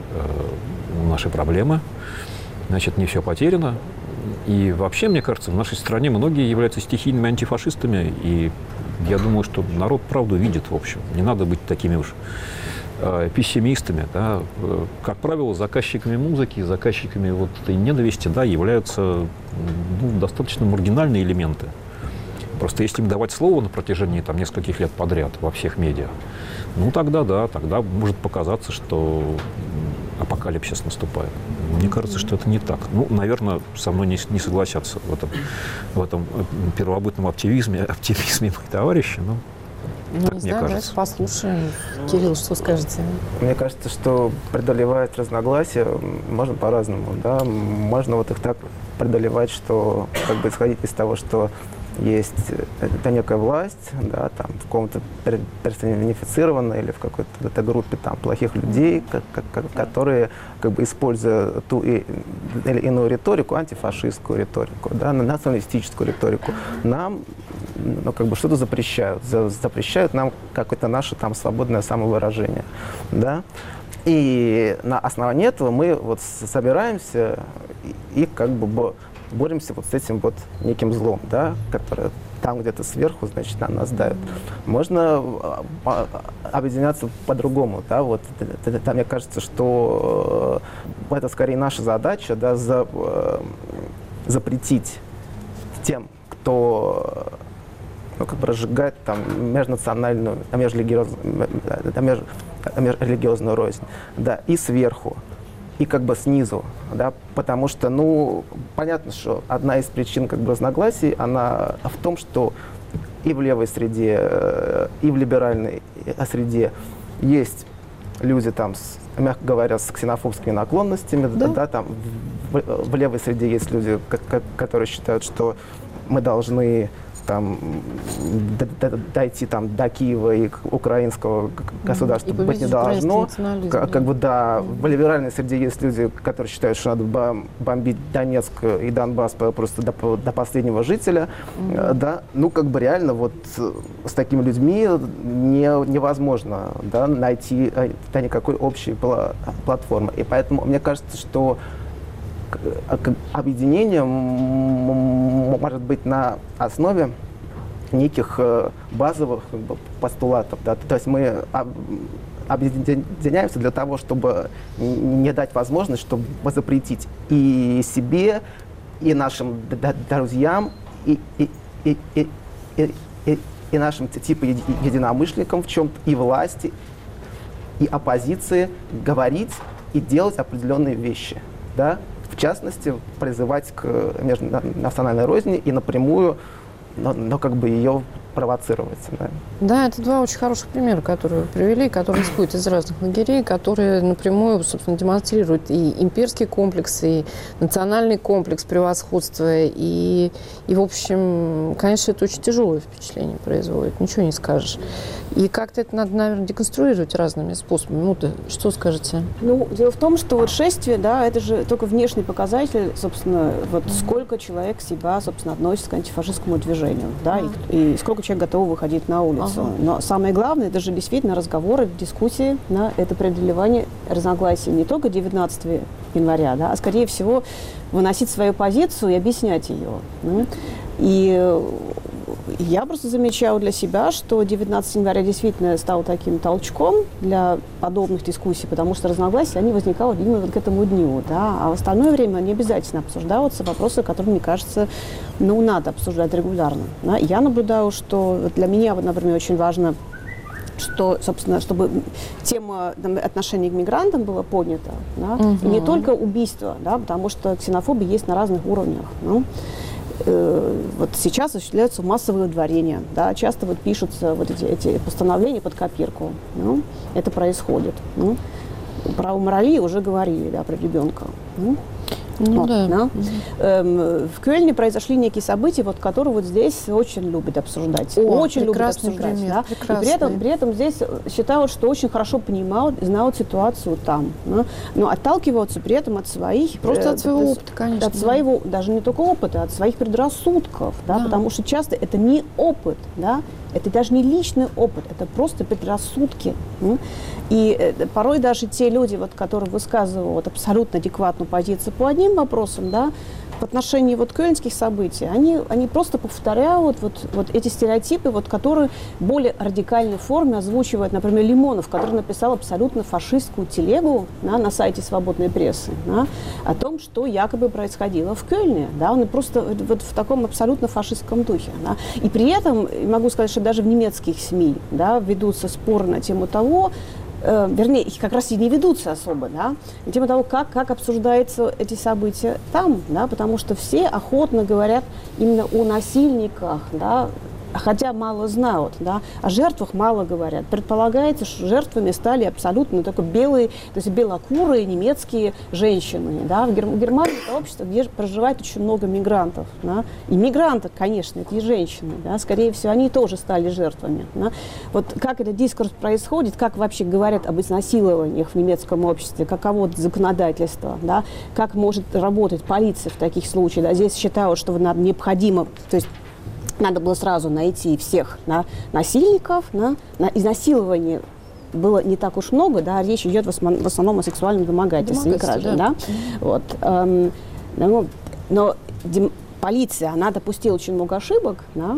наши проблемы, значит, не все потеряно. И вообще, мне кажется, в нашей стране многие являются стихийными антифашистами, и я думаю, что народ правду видит, в общем. Не надо быть такими уж э, пессимистами. Да. Как правило, заказчиками музыки, заказчиками вот этой ненависти, да, являются ну, достаточно маргинальные элементы. Просто если им давать слово на протяжении там, нескольких лет подряд во всех медиа, ну тогда да, тогда может показаться, что апокалипсис наступает. Мне кажется, что это не так. Ну, наверное, со мной не, не согласятся в этом, в этом первобытном оптимизме, оптимизме мои товарищи, но ну, так не мне знаю, кажется. давайте послушаем. Кирилл, что скажете? Мне кажется, что преодолевать разногласия можно по-разному. Да? Можно вот их так преодолевать, что как бы исходить из того, что есть это некая власть, да, там, в каком-то персонифицированной или в какой-то группе там, плохих людей, как, как, которые, как бы, используя ту и, или иную риторику, антифашистскую риторику, да, националистическую риторику, нам ну, как бы, что-то запрещают. За, запрещают нам какое-то наше там, свободное самовыражение. Да? И на основании этого мы вот собираемся и, и как бы боремся вот с этим вот неким злом, да, которое там где-то сверху, значит, на нас давит. Можно объединяться по-другому, да, вот, это, мне кажется, что это скорее наша задача, да, за, запретить тем, кто ну, как бы разжигает там межнациональную, межрелигиозную, межрелигиозную рознь, да, и сверху, и как бы снизу, да, потому что, ну, понятно, что одна из причин как бы разногласий, она в том, что и в левой среде, и в либеральной среде есть люди там, с, мягко говоря, с ксенофобскими наклонностями, да, да там в, в левой среде есть люди, как, как, которые считают, что мы должны там, дойти там, до Киева и украинского государства и быть не должно. Как, как бы, да, в либеральной среде есть люди, которые считают, что надо бомбить Донецк и Донбасс просто до, до последнего жителя. Mm-hmm. Да, ну, как бы реально вот с такими людьми не, невозможно, да, найти да, никакой общей пла- платформы. И поэтому мне кажется, что объединение может быть на основе неких базовых постулатов. Да? То есть мы объединяемся для того, чтобы не дать возможность, чтобы запретить и себе, и нашим друзьям, и, и, и, и, и, и, и нашим типа единомышленникам в чем-то, и власти, и оппозиции говорить и делать определенные вещи. Да? В частности, призывать к межнациональной розни и напрямую, но, но как бы ее провоцировать. Да. Да, это два очень хороших примера, которые вы привели, которые исходят из разных лагерей, которые напрямую, собственно, демонстрируют и имперский комплекс, и национальный комплекс превосходства, и, и в общем, конечно, это очень тяжелое впечатление производит, ничего не скажешь. И как-то это надо, наверное, деконструировать разными способами. Ну, да, что скажете? Ну, дело в том, что вот шествие, да, это же только внешний показатель, собственно, вот mm-hmm. сколько человек себя, собственно, относится к антифашистскому движению, да, mm-hmm. и, и сколько человек готов выходить на улицу. Uh-huh. Но самое главное, это же действительно разговоры, дискуссии, да, это преодолевание разногласий не только девятнадцатого января, да, а скорее всего выносить свою позицию и объяснять ее. Да. И я просто замечаю для себя, что девятнадцатого января действительно стал таким толчком для подобных дискуссий, потому что разногласия, они возникают именно вот к этому дню, да, а в остальное время они обязательно обсуждаются, вопросы, которые, мне кажется, ну, надо обсуждать регулярно. Да. Я наблюдаю, что для меня, например, очень важно, что, собственно, чтобы тема там, отношений к мигрантам была поднята, да, угу. и не только убийства, да, потому что ксенофобия есть на разных уровнях. Ну. Вот сейчас осуществляются массовые удворения, да, часто вот пишутся вот эти, эти постановления под копирку, ну, это происходит. Ну. Про уморали уже говорили, да, про ребенка. Ну. Ну, вот, да. Да. Угу. Эм, в Кёльне произошли некие события, вот, которые вот здесь очень любят обсуждать. О, очень любят обсуждать. Да? И при этом, при этом здесь считают, что очень хорошо понимают, знают ситуацию там. Да? Но отталкиваются при этом от своих... Просто э, от своего э, опыта, конечно. От своего, даже не только опыта, от своих предрассудков. Да? Да. Потому что часто это не опыт, да? Это даже не личный опыт, это просто предрассудки. И э, порой даже те люди, вот, которые высказывают абсолютно адекватную позицию по одним вопросам, да, в отношении вот кёльнских событий, они, они просто повторяют вот, вот эти стереотипы, вот, которые в более радикальной форме озвучивает, например, Лимонов, который написал абсолютно фашистскую телегу да, на сайте «Свободной прессы» да, о том, что якобы происходило в Кёльне. Да, он просто вот в таком абсолютно фашистском духе. Да. И при этом, могу сказать, что даже в немецких СМИ да, ведутся споры на тему того, Э, вернее, их как раз и не ведутся особо, да, на тему того, как, как обсуждаются эти события там, да, потому что все охотно говорят именно о насильниках, да, хотя мало знают, да, о жертвах мало говорят. Предполагается, что жертвами стали абсолютно только белые, то есть белокурые немецкие женщины, да, в Гер- Германии это общество, где проживает очень много мигрантов, да, и мигранты, конечно, это и женщины, да, скорее всего, они тоже стали жертвами, да. Вот как этот дискурс происходит, как вообще говорят об изнасилованиях в немецком обществе, каково законодательство, да, как может работать полиция в таких случаях, да, здесь считают, что надо необходимо, то есть надо было сразу найти всех да, насильников, да, на изнасилование было не так уж много, да, речь идет в основном, в основном о сексуальном домогательстве, краже, да. Да. Вот, эм, но но дем, полиция, она допустила очень много ошибок, да,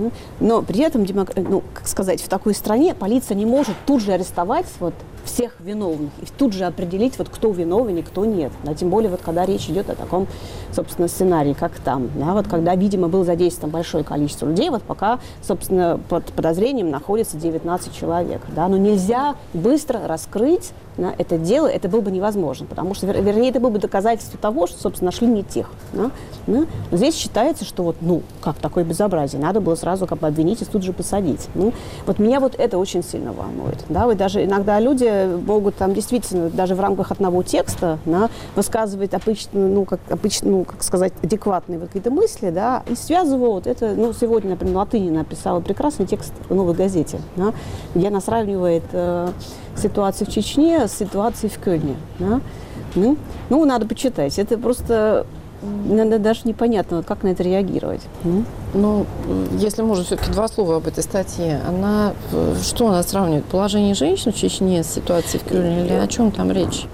но при этом, ну, как сказать, в такой стране полиция не может тут же арестовать вот, всех виновных и тут же определить, вот, кто виновен и кто нет. Да, тем более, вот, когда речь идет о таком, собственно, сценарии, как там. Да, вот, когда, видимо, было задействовано большое количество людей, вот пока, собственно, под подозрением находится девятнадцать человек. Да, но нельзя быстро раскрыть да, это дело, это было бы невозможно, потому что, вер, вернее, это было бы доказательство того, что, собственно, нашли не тех. Да, да. Но здесь считается, что вот, ну, как такое безобразие, надо было сразу как бы обвинить и тут же посадить. Ну, вот меня вот это очень сильно волнует. Да, и даже иногда люди могут там действительно даже в рамках одного текста да, высказывать обычно, ну, как, обычно, ну, как сказать, адекватные какие-то мысли, да, и связывают это, ну, сегодня, например, Латыни написала прекрасный текст в «Новой газете», да, где она сравнивает э, ситуацию в Чечне с ситуацией в Кёльне. Да. Ну, ну, надо почитать. Это просто... Иногда даже непонятно, как на это реагировать. Mm. Ну, если можно, все-таки два слова об этой статье. Она, что она сравнивает? Положение женщин в Чечне с ситуацией в Кёльне или о чем там речь?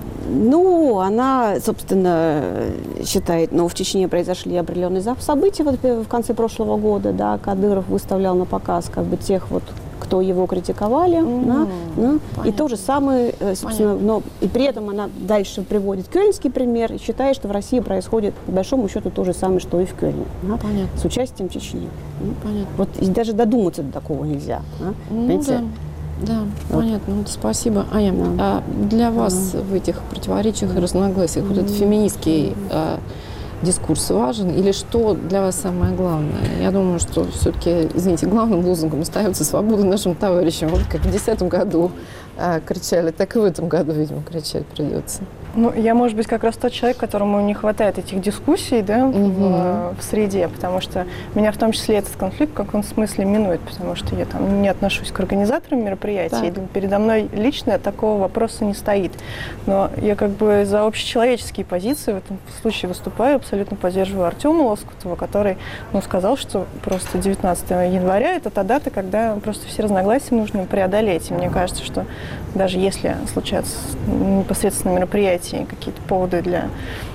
Ну, она, собственно, считает, ну, в Чечне произошли определенные события вот, в конце прошлого года, да, Кадыров выставлял на показ как бы тех вот, кто его критиковали, mm-hmm. да, да, и то же самое, собственно, но и при этом она дальше приводит кёльнский пример и считает, что в России происходит, по большому счету, то же самое, что и в Кёльне, да, с участием Чечни. Понятно. Вот и даже додуматься до такого нельзя. Да, ну, да. Да, вот. Понятно. Ну, спасибо. Ая, да. А для вас да. в этих противоречиях и разногласиях mm-hmm. вот этот феминистский а, дискурс важен? Или что для вас самое главное? Я думаю, что все-таки, извините, главным лозунгом остается свобода нашим товарищам. Вот как в десятом году а, кричали, так и в этом году, видимо, кричать придется. Ну, я, может быть, как раз тот человек, которому не хватает этих дискуссий, да, угу. в, в среде, потому что меня в том числе этот конфликт в каком-то смысле минует, потому что я там не отношусь к организаторам мероприятий, и передо мной лично такого вопроса не стоит. Но я как бы за общечеловеческие позиции в этом случае выступаю, абсолютно поддерживаю Артема Лоскутова, который ну, сказал, что просто девятнадцатого января это та дата, когда просто все разногласия нужно преодолеть. И мне кажется, что даже если случаются непосредственно мероприятия, какие-то поводы для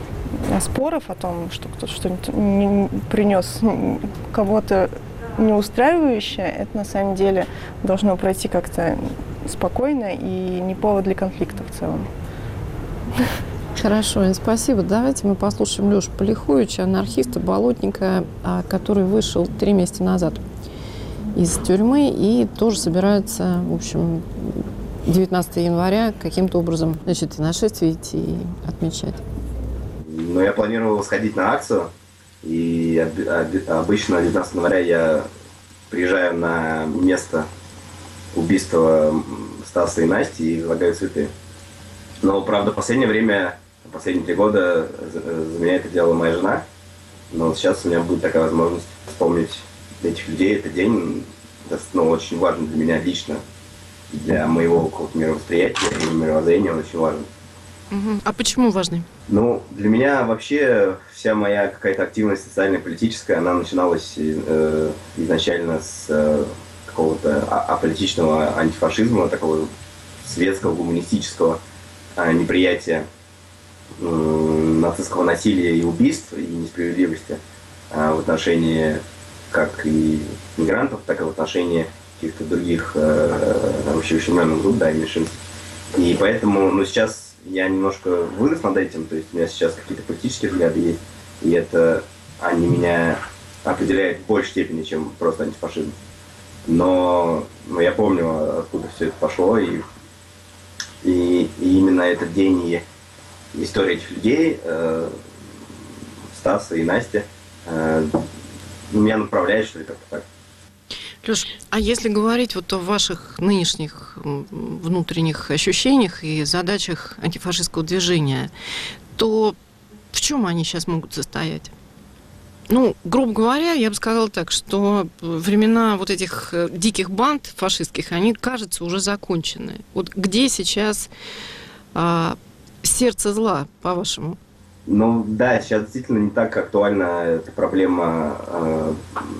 споров о том, что кто-то что-нибудь принес кого-то неустраивающее, это на самом деле должно пройти как-то спокойно и не повод для конфликта в целом. Хорошо, спасибо. Давайте мы послушаем Лешу Полиховича, анархиста, болотника, который вышел три месяца назад из тюрьмы и тоже собирается, в общем, девятнадцатого января каким-то образом, значит, нашествие идти и отмечать. Ну, я планировал сходить на акцию, и обычно девятнадцатого января я приезжаю на место убийства Стаса и Насти и возлагаю цветы. Но, правда, в последнее время, последние три года за меня это делала моя жена, но сейчас у меня будет такая возможность вспомнить этих людей. Этот день ну, очень важен для меня лично. Для моего какого-то мировосприятия и мировоззрения он очень важен. Uh-huh. А почему важный? Ну, для меня вообще вся моя какая-то активность социально-политическая, она начиналась э, изначально с э, какого-то а- аполитичного антифашизма, такого светского, гуманистического э, неприятия э, нацистского насилия и убийств, и несправедливости в отношении как и мигрантов, так и в отношении каких-то других вообще ущемленных групп, да, и меньшинств. И поэтому, ну, сейчас я немножко вырос над этим, то есть у меня сейчас какие-то политические взгляды есть, и это они меня определяют в большей степени, чем просто антифашизм. Но, но я помню, откуда все это пошло, и, и, и именно этот день и история этих людей, э, Стаса и Настя, э, меня направляет, что ли, как-то так. Леш, а если говорить вот о ваших нынешних внутренних ощущениях и задачах антифашистского движения, то в чем они сейчас могут состоять? Ну, грубо говоря, я бы сказала так, что времена вот этих диких банд фашистских, они, кажется, уже закончены. Вот где сейчас а, сердце зла, по-вашему? Ну да, сейчас действительно не так актуальна эта проблема э,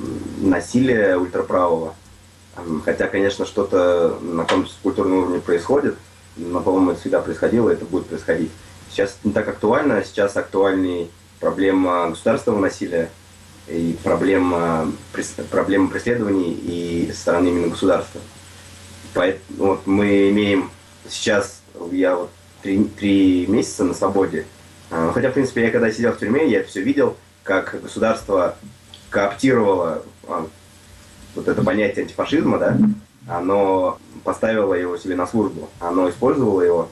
насилия ультраправого. Хотя, конечно, что-то на том культурном уровне происходит, но, по-моему, это всегда происходило, и это будет происходить. Сейчас не так актуально, сейчас актуальней проблема государственного насилия и проблема, проблема преследований и со стороны именно государства. Поэтому вот мы имеем сейчас, я вот три, три месяца на свободе. Хотя, в принципе, я когда сидел в тюрьме, я это все видел, как государство кооптировало вот это понятие антифашизма, да, оно поставило его себе на службу, оно использовало его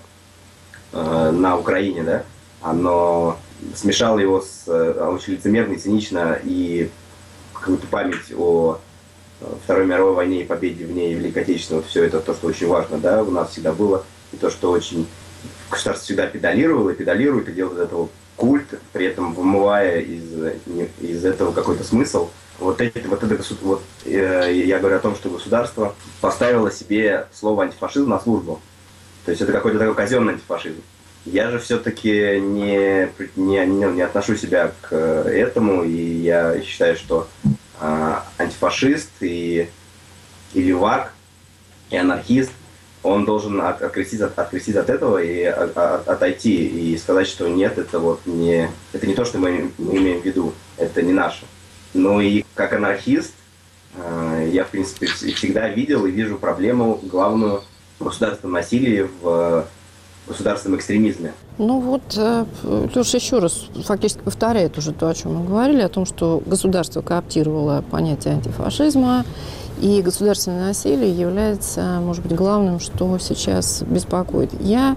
э, на Украине, да, оно смешало его с очень лицемерно и цинично, и какую-то память о Второй мировой войне и победе в ней, Великой Отечественной, вот все это то, что очень важно, да, у нас всегда было, и то, что очень государство всегда педалировало и педалирует, и делает из этого культ, при этом вымывая из, из этого какой-то смысл. Вот, эти, вот это вот, э, я говорю о том, что государство поставило себе слово антифашизм на службу. То есть это какой-то такой казенный антифашизм. Я же все-таки не, не, не, не отношу себя к этому, и я считаю, что э, антифашист и, и левак, и анархист, он должен откреститься, откреститься от этого и от, от, отойти и сказать, что нет, это вот не, это не то, что мы, мы имеем в виду, это не наше. Ну и как анархист э, я, в принципе, всегда видел и вижу проблему главную в государственном насилии, в государственном экстремизме. Ну вот, Леша еще раз фактически повторяет уже то, о чем мы говорили, о том, что государство кооптировало понятие антифашизма, и государственное насилие является, может быть, главным, что сейчас беспокоит. Я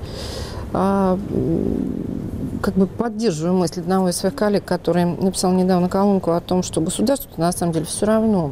а, как бы поддерживаю мысль одного из своих коллег, который написал недавно колонку о том, что государству на самом деле все равно.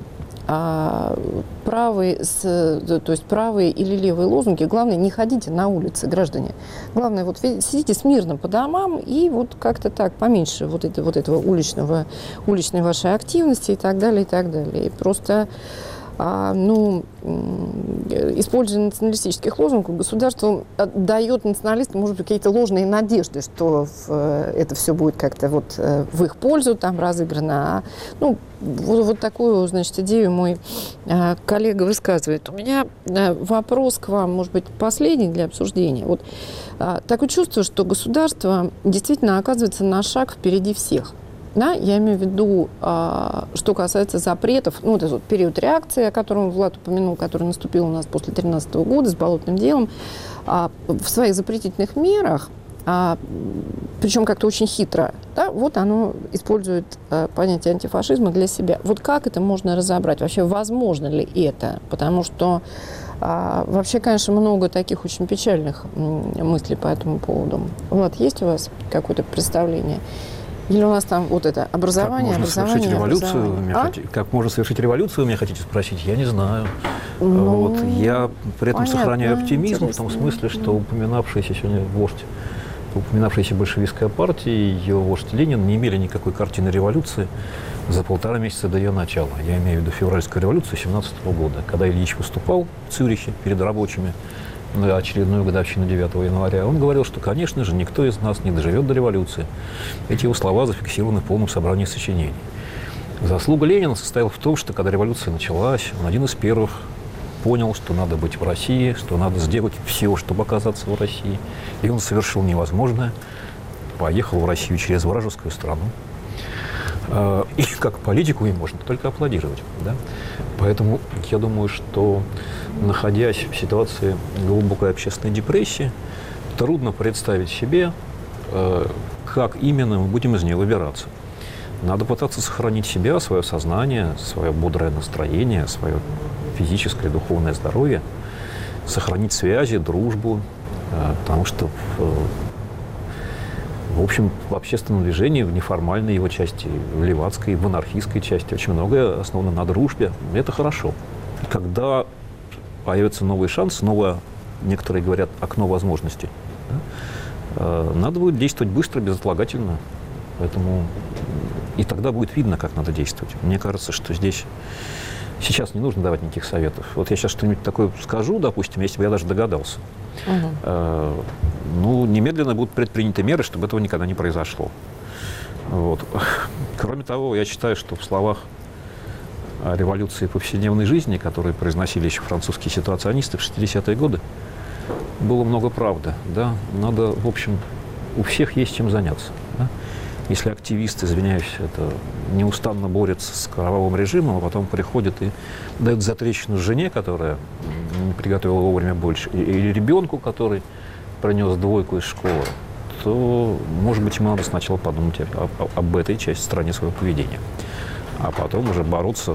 А правые, то есть правые или левые лозунги, главное, не ходите на улицы, граждане. Главное, вот сидите смирно по домам и вот как-то так поменьше вот, это, вот этого уличного, уличной вашей активности и так далее, и так далее. И просто А, ну, использование националистических лозунгов государство дает националистам, может быть, какие-то ложные надежды, что в, это все будет как-то вот в их пользу там разыграно. А, ну, вот, вот такую, значит, идею мой а, коллега высказывает. У меня а, вопрос к вам, может быть, последний для обсуждения. Вот а, такое чувство, что государство действительно оказывается на шаг впереди всех. Да, я имею в виду, а, что касается запретов, ну, вот этот вот период реакции, о котором Влад упомянул, который наступил у нас после две тысячи тринадцатого года с болотным делом, а, в своих запретительных мерах, а, причем как-то очень хитро, да, вот оно использует а, понятие антифашизма для себя. Вот как это можно разобрать? Вообще, возможно ли это? Потому что а, вообще, конечно, много таких очень печальных мыслей по этому поводу. Влад, есть у вас какое-то представление? Или у нас там вот это образование, как можно образование, совершить революцию, образование. Вы меня А? хотите, как можно совершить революцию, вы меня хотите спросить? Я не знаю. Ну, вот. Я при этом понятно, сохраняю оптимизм интересно. в том смысле, что упоминавшийся сегодня вождь, упоминавшаяся большевистская партия и ее вождь Ленин не имели никакой картины революции за полтора месяца до ее начала. Я имею в виду февральскую революцию семнадцатого года, когда Ильич выступал в Цюрихе перед рабочими на очередную годовщину девятого января, он говорил, что, конечно же, никто из нас не доживет до революции. Эти его слова зафиксированы в полном собрании сочинений. Заслуга Ленина состояла в том, что когда революция началась, он один из первых понял, что надо быть в России, что надо сделать все, чтобы оказаться в России. И он совершил невозможное. поехал в Россию через вражескую страну. И как политику им можно только аплодировать. Да? Поэтому я думаю, что, находясь в ситуации глубокой общественной депрессии, трудно представить себе, как именно мы будем из нее выбираться. Надо пытаться сохранить себя, свое сознание, свое бодрое настроение, свое физическое и духовное здоровье, сохранить связи, дружбу, потому что в общем, в общественном движении, в неформальной его части, в левацкой, в анархистской части очень многое основано на дружбе. И это хорошо. Когда появится новый шанс, новое, некоторые говорят, окно возможностей, да, надо будет действовать быстро, безотлагательно. Поэтому и тогда будет видно, как надо действовать. Мне кажется, что здесь сейчас не нужно давать никаких советов. Вот я сейчас что-нибудь такое скажу, допустим, если бы я даже догадался. Угу. Э, ну, немедленно будут предприняты меры, чтобы этого никогда не произошло. Вот. Кроме того, я считаю, что в словах о революции повседневной жизни, которые произносили еще французские ситуационисты в шестидесятые годы, было много правды. Да? Надо, в общем, у всех есть чем заняться. Да? Если активист, извиняюсь, это неустанно борется с кровавым режимом, а потом приходит и дает затрещину жене, которая не приготовила вовремя больше, или ребенку, который принес двойку из школы, то, может быть, ему надо сначала подумать об, об этой части стороне своего поведения, а потом уже бороться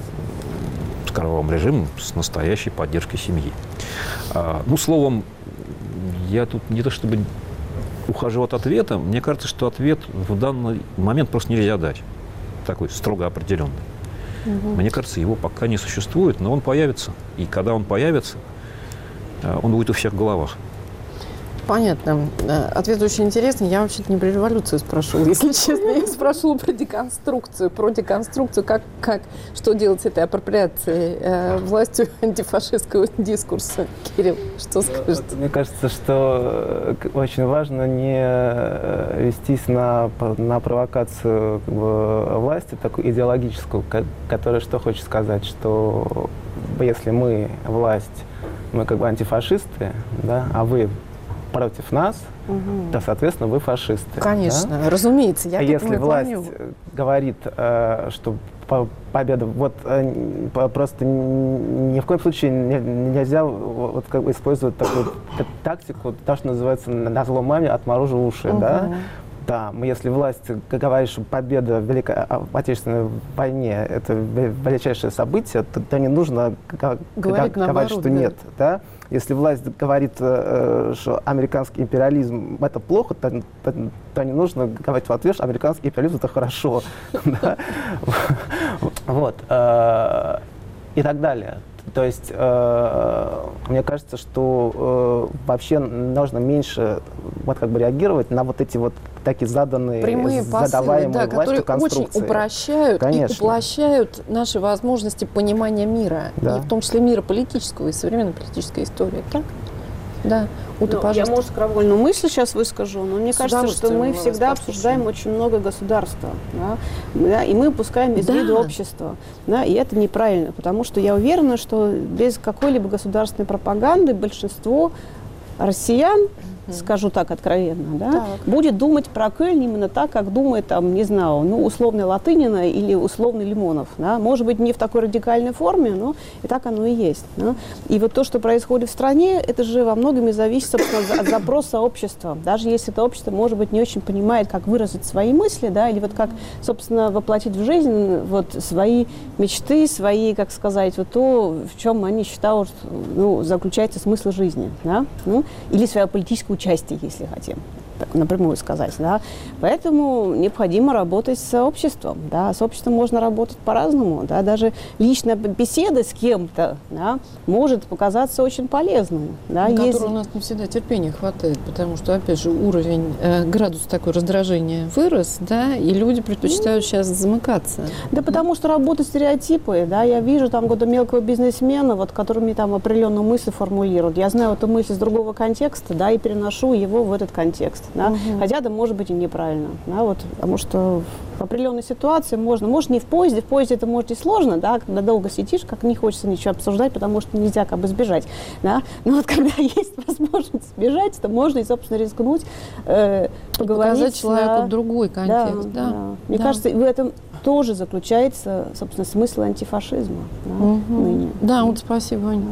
с кровавым режимом с настоящей поддержкой семьи. А, ну, словом, я тут не то чтобы ухожу от ответа, мне кажется, что ответ в данный момент просто нельзя дать, такой строго определенный. Угу. Мне кажется, его пока не существует, но он появится. И когда он появится, он будет у всех в головах. Понятно. Ответ очень интересный. Я вообще-то не про революцию спрашивала, если честно. Я спрашивала про деконструкцию. Про деконструкцию, как, как, что делать с этой апроприацией э, властью антифашистского дискурса. Кирилл, что скажете? Мне кажется, что очень важно не вестись на, на провокацию как бы, власти, такую идеологическую, которая что хочет сказать, что если мы власть, мы как бы антифашисты, да, а вы против нас, угу. то, соответственно, вы фашисты. Конечно, да? разумеется. Я а если власть помню. говорит, э, что победа, вот э, просто ни в коем случае нельзя вот, как бы использовать такую тактику, то, что называется «назло маме отморожу уши». Угу. Да? Да, если власть говорит, что победа в Великой Отечественной войне – это величайшее событие, то, то не нужно говорить, говорить что да. нет. Да? Если власть говорит, что американский империализм – это плохо, то, то, то не нужно говорить в ответ, что американский империализм – это хорошо. Вот. И так далее. То есть, э, мне кажется, что э, вообще нужно меньше вот, как бы реагировать на вот эти вот такие заданные, прямые задаваемые посылы, да, властью которые очень упрощают Конечно. и уплощают наши возможности понимания мира, да. и в том числе мира политического и современной политической истории. Так? Да. Ута, ну, я, может, кровольную мысль сейчас выскажу, но мне кажется, что мы всегда обсуждаем очень много государства, да, да, и мы упускаем из да. виду общество. Да, и это неправильно, потому что я уверена, что без какой-либо государственной пропаганды большинство россиян, mm-hmm. скажу так откровенно, да, так. будет думать про Кельн именно так, как думает, там, не знаю, ну, условный Латынина или условный Лимонов. Да? Может быть, не в такой радикальной форме, но и так оно и есть. Да? И вот то, что происходит в стране, это же во многом и зависит, собственно, от запроса общества. Даже если это общество, может быть, не очень понимает, как выразить свои мысли, да, или вот как, собственно, воплотить в жизнь вот свои мечты, свои, как сказать, вот то, в чем они считают, ну, заключается смысл жизни, да? Ну, или свое политическое участие, если хотим, так, напрямую сказать. Да? Поэтому необходимо работать с обществом. Да? С обществом можно работать по-разному. Да? Даже личная беседа с кем-то, да, может показаться очень полезной. Да? На Есть... которую у нас не всегда терпения хватает, потому что, опять же, уровень, э, градус такой раздражения вырос, да, и люди предпочитают сейчас замыкаться. Да, потому что работают стереотипы. Да? Я вижу там какого-то мелкого бизнесмена, вот, который мне там определенную мысль формулирует. Я знаю эту мысль с другого контекста, да, и переношу его в этот контекст. Да? Угу. Хотя это может быть и неправильно. Да? Вот, потому что определенной ситуации можно, может, не в поезде, в поезде это может и сложно, да, когда долго сидишь, как не хочется ничего обсуждать, потому что нельзя как бы сбежать, да, но вот когда есть возможность сбежать, то можно и, собственно, рискнуть, э, поговорить. Показать человеку на... другой контекст, да. да, да. да. Мне да. кажется, в этом тоже заключается, собственно, смысл антифашизма. Да, угу. ныне. Да, вот спасибо, Аня.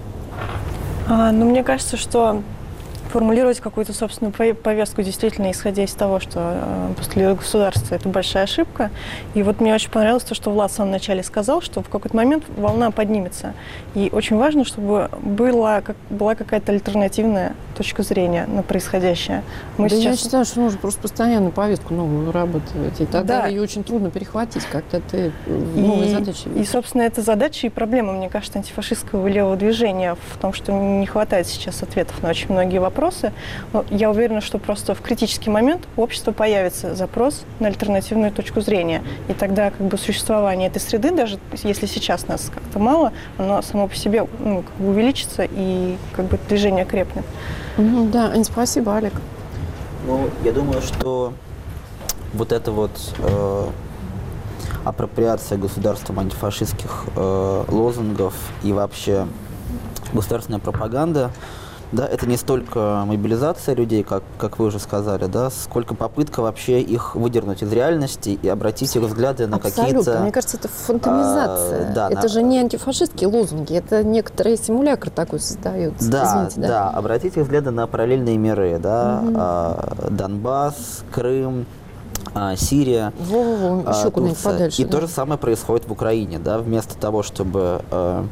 А, ну, мне кажется, что формулировать какую-то собственную повестку действительно исходя из того, что э, постулирует государство, это большая ошибка. И вот мне очень понравилось то, что Влад в самом начале сказал, что в какой-то момент волна поднимется. И очень важно, чтобы была, как, была какая-то альтернативная точка зрения на происходящее. Мы да сейчас... Я считаю, что нужно просто постоянно повестку новую выработать. И тогда да. ее очень трудно перехватить, когда ты в новые и, задачи. И, собственно, это задача и проблема, мне кажется, антифашистского левого движения в том, что не хватает сейчас ответов на очень многие вопросы. Но я уверена, что просто в критический момент у общества появится запрос на альтернативную точку зрения. И тогда как бы существование этой среды, даже если сейчас нас как-то мало, оно само по себе ну, как бы увеличится и как бы движение крепнет. Mm-hmm, да, Ань, спасибо, Олег. Ну, я думаю, что вот это вот э, апроприация государством антифашистских э, лозунгов и вообще государственная пропаганда, да, это не столько мобилизация людей, как, как вы уже сказали, да, сколько попытка вообще их выдернуть из реальности и обратить их взгляды на Абсолютно. какие-то... Мне кажется, это фантомизация. А, да, это на... же не антифашистские лозунги, это некоторые симулякр такой создается. Да, Извините, да, да, обратить их взгляды на параллельные миры, да, угу. а, Донбасс, Крым, а, Сирия, Во-во-во, еще а, куда-нибудь подальше. И да. то же самое происходит в Украине, да, вместо того, чтобы... А,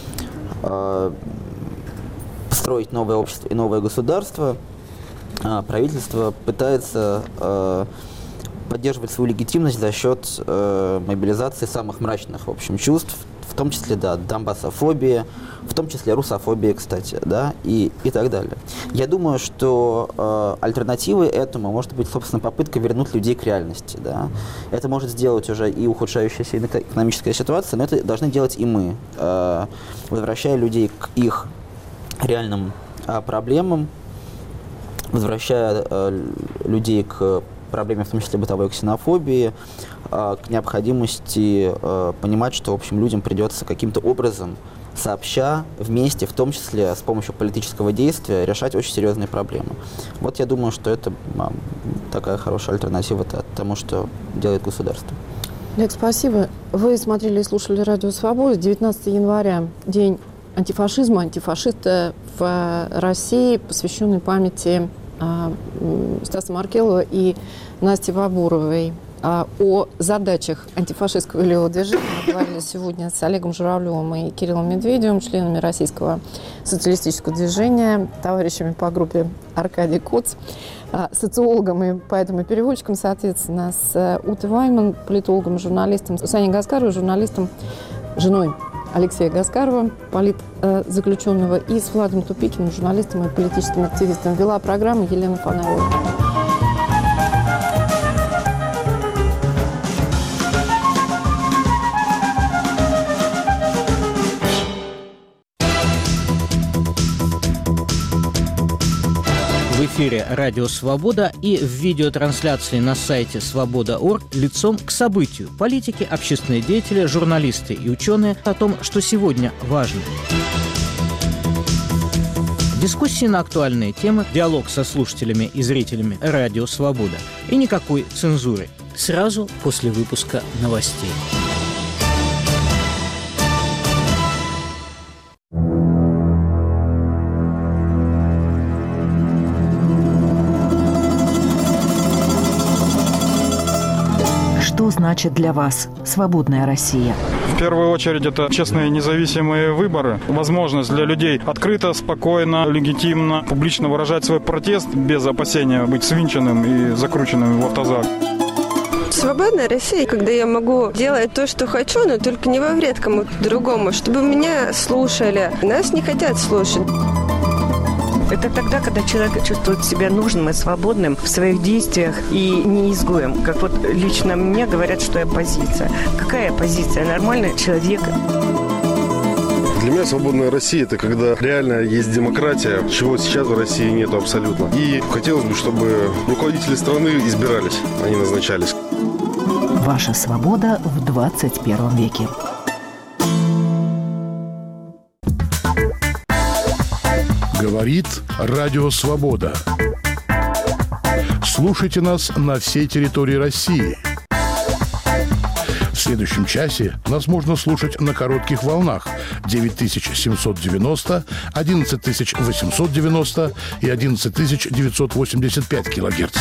а, строить новое общество и новое государство, правительство пытается э, поддерживать свою легитимность за счет э, мобилизации самых мрачных, в общем, чувств, в том числе, да, донбассофобия, в том числе русофобия, кстати, да, и, и так далее. Я думаю, что э, альтернативой этому может быть, собственно, попытка вернуть людей к реальности, да. Это может сделать уже и ухудшающаяся экономическая ситуация, но это должны делать и мы, э, возвращая людей к их реальным а, проблемам, возвращая а, людей к проблеме, в том числе бытовой ксенофобии, а, к необходимости а, понимать, что, в общем, людям придется каким-то образом, сообща, вместе, в том числе с помощью политического действия, решать очень серьезные проблемы. Вот я думаю, что это а, такая хорошая альтернатива тому, что делает государство. Лет, спасибо. Вы смотрели и слушали «Радио Свобода». девятнадцатого января, день антифашизма, антифашиста в России, посвященный памяти а, Стаса Маркелова и Насти Вабуровой. А, о задачах антифашистского левого движения мы говорили сегодня с Олегом Журавлевым и Кириллом Медведевым, членами Российского социалистического движения, товарищами по группе Аркадий Коц, а, социологом и поэтом и переводчиком, соответственно, с Утой Вайман, политологом, журналистом, с Аней Гаскаровой, журналистом, женой Алексея Гаскарова, политзаключенного, и с Владом Тупикиным, журналистом и политическим активистом. Вела программу Елена Фонарева. В эфире «Радио Свобода» и в видеотрансляции на сайте свобода точка орг лицом к событию. Политики, общественные деятели, журналисты и ученые о том, что сегодня важно. Дискуссии на актуальные темы, диалог со слушателями и зрителями «Радио Свобода». И никакой цензуры. Сразу после выпуска новостей. Что значит для вас свободная Россия? В первую очередь это честные независимые выборы, возможность для людей открыто, спокойно, легитимно, публично выражать свой протест без опасения быть свинченным и закрученным в автозак. Свободная Россия, когда я могу делать то, что хочу, но только не во вред кому-то другому, чтобы меня слушали. Нас не хотят слушать. Это тогда, когда человек чувствует себя нужным и свободным в своих действиях и не изгоем. Как вот лично мне говорят, что я оппозиция. Какая оппозиция? Нормальный человек. Для меня свободная Россия – это когда реально есть демократия, чего сейчас в России нету абсолютно. И хотелось бы, чтобы руководители страны избирались, а не назначались. Ваша свобода в двадцать первом веке. Говорит Радио Свобода. Слушайте нас на всей территории России. В следующем часе нас можно слушать на коротких волнах девять тысяч семьсот девяносто, одиннадцать тысяч восемьсот девяносто и одиннадцать тысяч девятьсот восемьдесят пять килогерц.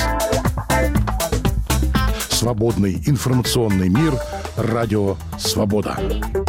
Свободный информационный мир. Радио Свобода.